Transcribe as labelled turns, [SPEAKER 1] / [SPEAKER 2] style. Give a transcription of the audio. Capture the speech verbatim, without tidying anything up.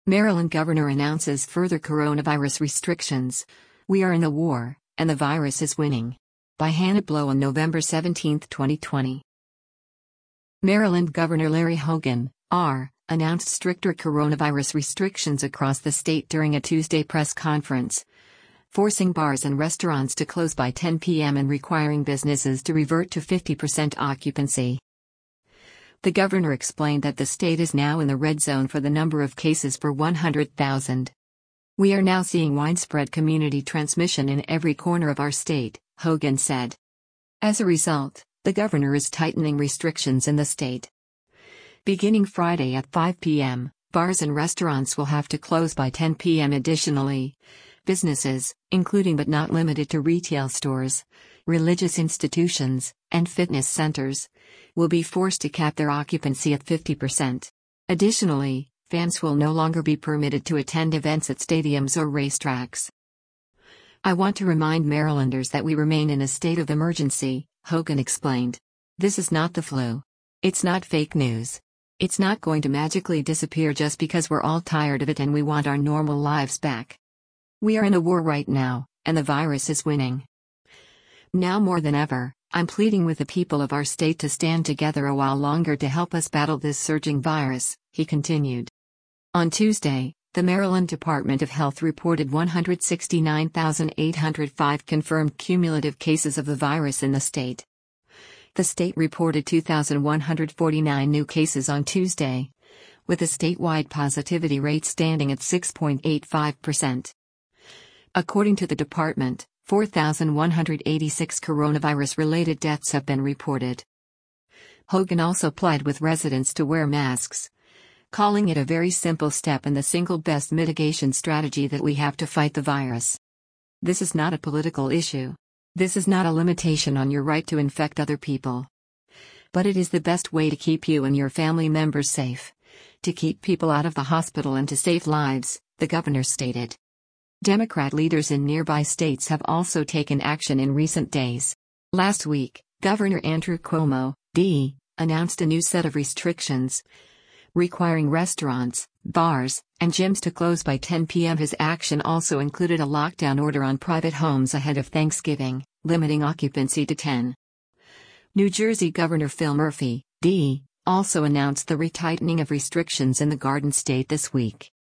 [SPEAKER 1] Maryland governor announces further coronavirus restrictions. We are in a war, and the virus is winning. By Hannah Blow on November seventeenth, twenty twenty. Maryland Governor Larry Hogan, R., announced stricter coronavirus restrictions across the state during a Tuesday press conference, forcing bars and restaurants to close by ten p m and requiring businesses to revert to fifty percent occupancy. The governor explained that the state is now in the red zone for the number of cases per one hundred thousand. We are now seeing widespread community transmission in every corner of our state, Hogan said. As a result, the governor is tightening restrictions in the state. Beginning Friday at five p m, bars and restaurants will have to close by ten p m Additionally, businesses, including but not limited to retail stores, religious institutions, and fitness centers, will be forced to cap their occupancy at fifty percent. Additionally, fans will no longer be permitted to attend events at stadiums or racetracks. I want to remind Marylanders that we remain in a state of emergency, Hogan explained. This is not the flu. It's not fake news. It's not going to magically disappear just because we're all tired of it and we want our normal lives back. We are in a war right now, and the virus is winning. Now more than ever, I'm pleading with the people of our state to stand together a while longer to help us battle this surging virus, he continued. On Tuesday, the Maryland Department of Health reported one hundred sixty-nine thousand eight hundred five confirmed cumulative cases of the virus in the state. The state reported two thousand one hundred forty-nine new cases on Tuesday, with a statewide positivity rate standing at six point eight five percent. According to the department, four thousand one hundred eighty-six coronavirus-related deaths have been reported. Hogan also plied with residents to wear masks, calling it a very simple step and the single best mitigation strategy that we have to fight the virus. This is not a political issue. This is not a limitation on your right to infect other people. But it is the best way to keep you and your family members safe, to keep people out of the hospital and to save lives, the governor stated. Democrat leaders in nearby states have also taken action in recent days. Last week, Governor Andrew Cuomo, D., announced a new set of restrictions, requiring restaurants, bars, and gyms to close by ten p m His action also included a lockdown order on private homes ahead of Thanksgiving, limiting occupancy to ten. New Jersey Governor Phil Murphy, D., also announced the retightening of restrictions in the Garden State this week.